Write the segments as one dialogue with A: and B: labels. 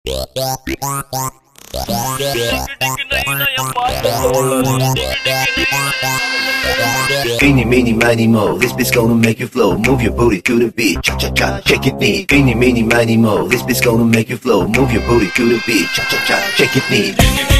A: Eeny, meeny, miny, mo. This bitch gonna make you flow. Move your booty to the beat. Cha cha cha, shake it knee. Eeny, meeny, miny, mo. This bitch gonna make you flow. Move your booty to the beat. Cha cha cha, shake it knee.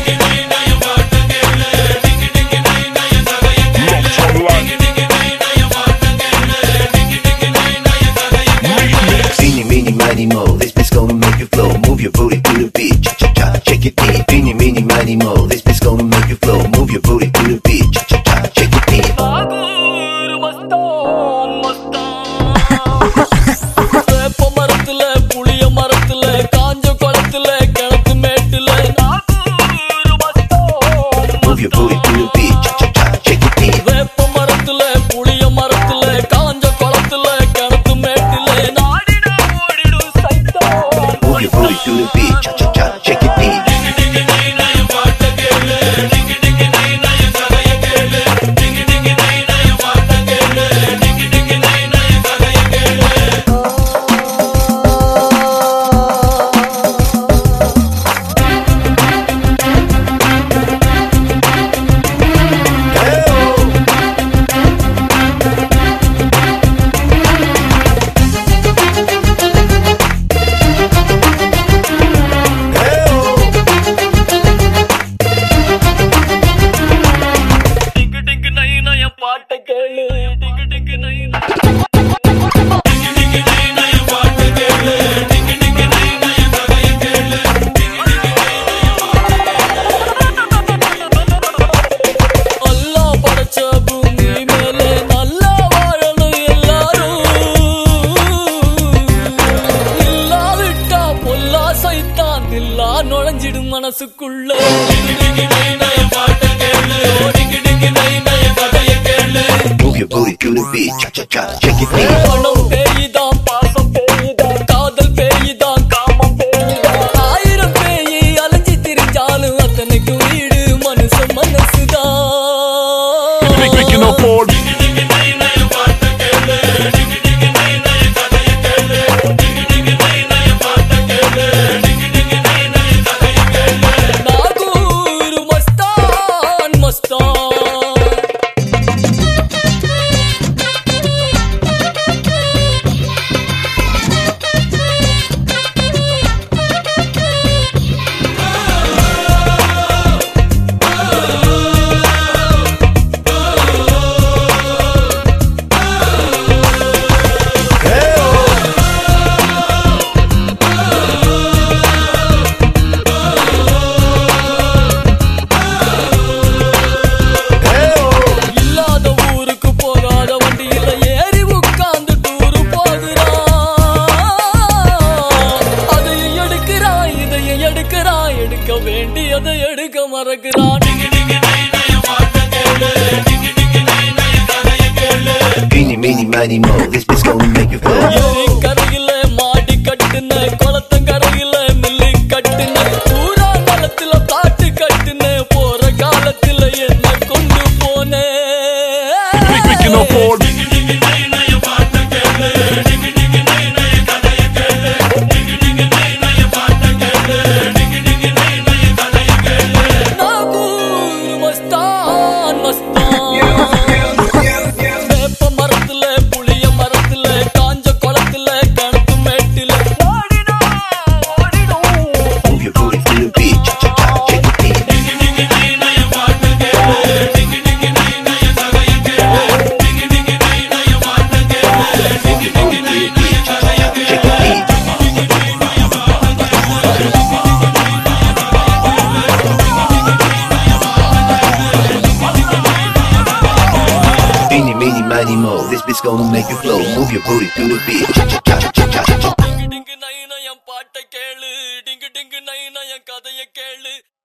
A: Eeny, meeny, miny, mo. This bitch gonna make you flow. Move your booty to the beat. Cha cha cha, shake it knee. Eeny, meeny, miny, mo. This bitch gonna make you flow. Move your booty to the beat. Cha cha cha, shake it knee. Move your booty to the beat. Cha cha cha, shake it knee. Move your booty to the beat. Cha cha cha, shake it knee.
B: மனசுக்குள்ள
A: Move your booty to the beat. Cha cha cha, shake it knee.
B: பணம் பேய்தான் பாசம் பேய்தான் காதல் பேய்தான் காமம் பேய்தான் ஆயிரம் பேயை அலைஞ்சி திரிஞ்சாலும் அத்தனைக்கு வீடு மனுஷன் மனசுதான் எடுக்க வேண்டியதை எடுக்க மறக்கிறான்
A: Eeny, meeny, miny, mo. This bitch gonna make you flow.
B: கரையில மாடி கட்டுன குளத்தங்கரையில மில்லி கட்டுன பூரா காலத்துல பாட்டு கட்டுன போற காலத்துல என்ன கொண்டு போனே
A: This bitch gonna make you flow. Move your booty to the beat. Cha cha cha cha cha cha.
B: டிங்கு டிங்கு நைனா என் பாட்டை கேளு டிங்கு டிங்கு நைனா என் கதையை கேளு